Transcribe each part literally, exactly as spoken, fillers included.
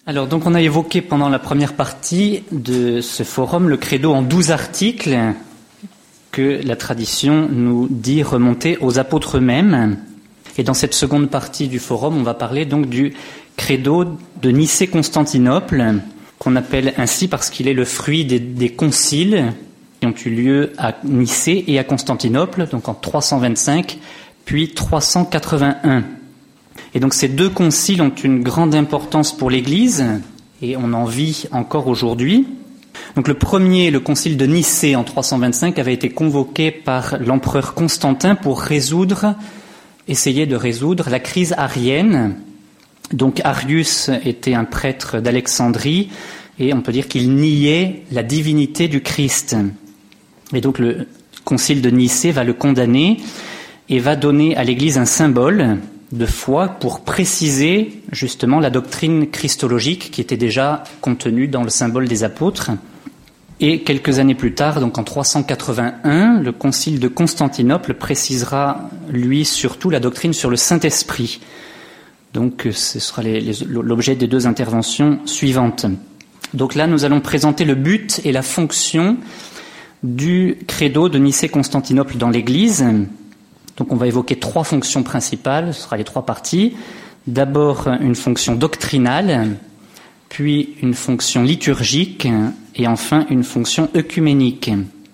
Alors, donc, on a évoqué pendant la première partie de ce forum le credo en douze articles que la tradition nous dit remonter aux apôtres eux-mêmes. Et dans cette seconde partie du forum, on va parler donc du credo de Nicée-Constantinople, qu'on appelle ainsi parce qu'il est le fruit des, des conciles qui ont eu lieu à Nicée et à Constantinople, donc en trois cent vingt-cinq, puis trois cent quatre-vingt-un. Et donc ces deux conciles ont une grande importance pour l'Église, et on en vit encore aujourd'hui. Donc le premier, le concile de Nicée en trois cent vingt-cinq, avait été convoqué par l'empereur Constantin pour résoudre, essayer de résoudre la crise arienne. Donc Arius était un prêtre d'Alexandrie, et on peut dire qu'il niait la divinité du Christ. Et donc le concile de Nicée va le condamner et va donner à l'Église un symbole de foi pour préciser justement la doctrine christologique qui était déjà contenue dans le symbole des apôtres. Et quelques années plus tard, donc en trois cent quatre-vingt-un, le concile de Constantinople précisera, lui, surtout la doctrine sur le Saint-Esprit. Donc ce sera les, les, l'objet des deux interventions suivantes. Donc là, nous allons présenter le but et la fonction du credo de Nicée-Constantinople dans l'Église. Donc on va évoquer trois fonctions principales, ce sera les trois parties. D'abord une fonction doctrinale, puis une fonction liturgique et enfin une fonction œcuménique.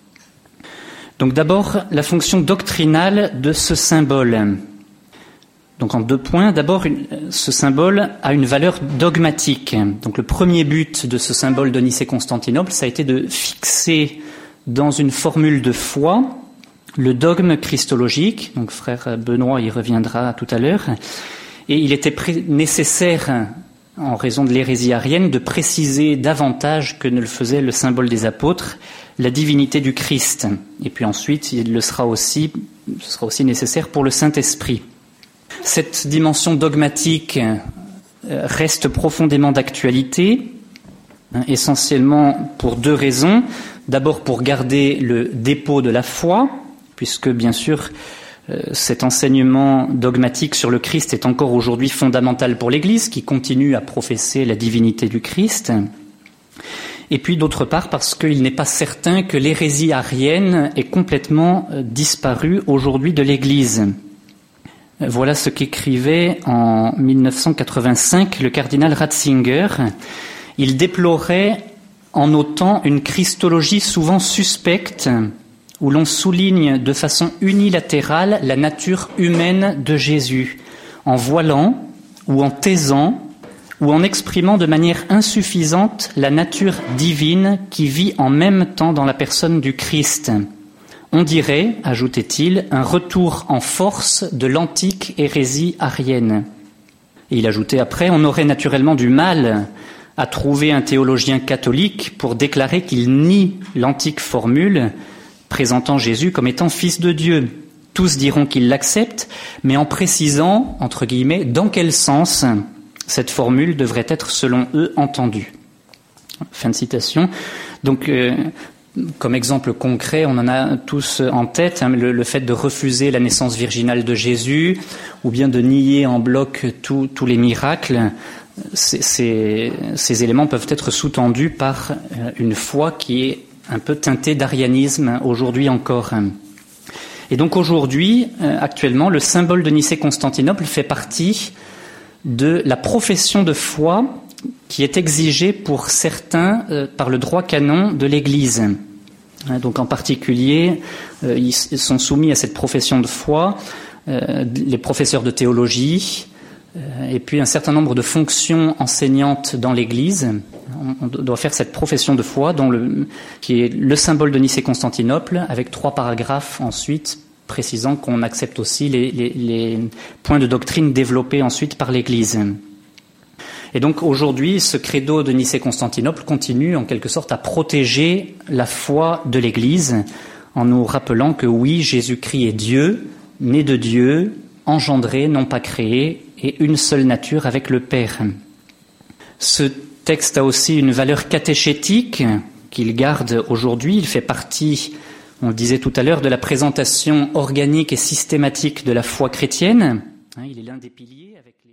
Donc d'abord la fonction doctrinale de ce symbole. Donc en deux points, d'abord ce symbole a une valeur dogmatique. Donc le premier but de ce symbole de Nicée-Constantinople, ça a été de fixer dans une formule de foi le dogme christologique, donc frère Benoît y reviendra tout à l'heure, et il était pré- nécessaire, en raison de l'hérésie arienne, de préciser davantage que ne le faisait le symbole des apôtres, la divinité du Christ. Et puis ensuite, il le sera aussi, ce sera aussi nécessaire pour le Saint-Esprit. Cette dimension dogmatique reste profondément d'actualité, hein, essentiellement pour deux raisons. D'abord pour garder le dépôt de la foi, puisque bien sûr euh, cet enseignement dogmatique sur le Christ est encore aujourd'hui fondamental pour l'Église, qui continue à professer la divinité du Christ. Et puis d'autre part parce qu'il n'est pas certain que l'hérésie arienne ait complètement euh, disparu aujourd'hui de l'Église. Voilà ce qu'écrivait en mille neuf cent quatre-vingt-cinq le cardinal Ratzinger. Il déplorait en notant une christologie souvent suspecte, où l'on souligne de façon unilatérale la nature humaine de Jésus, en voilant ou en taisant ou en exprimant de manière insuffisante la nature divine qui vit en même temps dans la personne du Christ. On dirait, ajoutait-il, un retour en force de l'antique hérésie arienne. Et il ajoutait après, on aurait naturellement du mal à trouver un théologien catholique pour déclarer qu'il nie l'antique formule présentant Jésus comme étant fils de Dieu. Tous diront qu'ils l'acceptent, mais en précisant, entre guillemets, dans quel sens cette formule devrait être, selon eux, entendue. Fin de citation. Donc, euh, comme exemple concret, on en a tous en tête, hein, le, le fait de refuser la naissance virginale de Jésus, ou bien de nier en bloc tous tous les miracles. Ces, ces, ces éléments peuvent être sous-tendus par une foi qui est un peu teintée d'arianisme aujourd'hui encore. Et donc aujourd'hui, actuellement, le symbole de Nicée-Constantinople fait partie de la profession de foi qui est exigée pour certains euh, par le droit canon de l'Église. Donc en particulier, euh, ils sont soumis à cette profession de foi euh, les professeurs de théologie, et puis un certain nombre de fonctions enseignantes dans l'Église. On doit faire cette profession de foi dont le, qui est le symbole de Nicée-Constantinople, avec trois paragraphes ensuite précisant qu'on accepte aussi les, les, les points de doctrine développés ensuite par l'Église. Et donc aujourd'hui, ce credo de Nicée-Constantinople continue en quelque sorte à protéger la foi de l'Église en nous rappelant que oui, Jésus-Christ est Dieu, né de Dieu, engendré, non pas créé, et une seule nature avec le Père. Ce texte a aussi une valeur catéchétique qu'il garde aujourd'hui. Il fait partie, on le disait tout à l'heure, de la présentation organique et systématique de la foi chrétienne. Il est l'un des piliers avec les